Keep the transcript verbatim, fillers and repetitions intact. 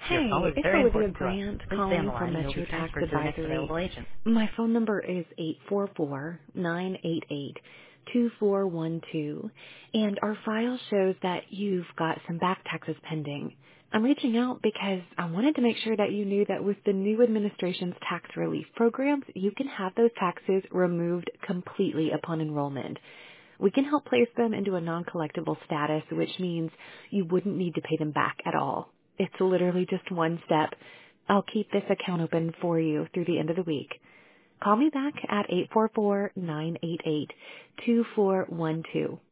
Your call Hey, is it's very Olivia important to us. Brandt Please stay on calling the line from and you'll be Metro Tax transferred to the next Advisory. available agent. My phone number is eight four four, nine eight eight, two four one two, and our file shows that you've got some back taxes pending. I'm reaching out because I wanted to make sure that you knew that with the new administration's tax relief programs, you can have those taxes removed completely upon enrollment. We can help place them into a non-collectible status, which means you wouldn't need to pay them back at all. It's literally just one step. I'll keep this account open for you through the end of the week. Call me back at eight four four, nine eight eight, two four one two.